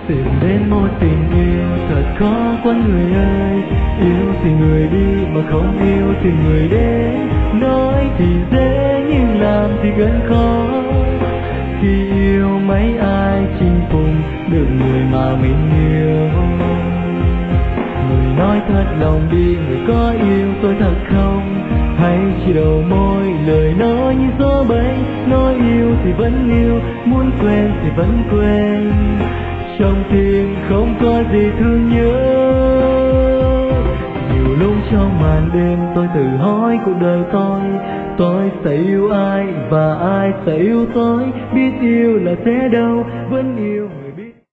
tìm đến một tình yêu thật khó quá người ơi. Yêu thì người đi mà không yêu thì người đến. Nói thì dễ nhưng làm thì gần khó. Khi yêu mấy ai chinh phục được người mà mình yêu. Người nói thật lòng đi, người có yêu tôi thật không? Hay chỉ đầu môi lời nói như gió bay. Nói yêu thì vẫn yêu, muốn quên thì vẫn quên. Trong tim không có gì thương nhớ. Nhiều lúc trong màn đêm tôi tự hỏi cuộc đời tôi sẽ yêu ai và ai sẽ yêu tôi. Biết yêu là thế đâu, vẫn yêu.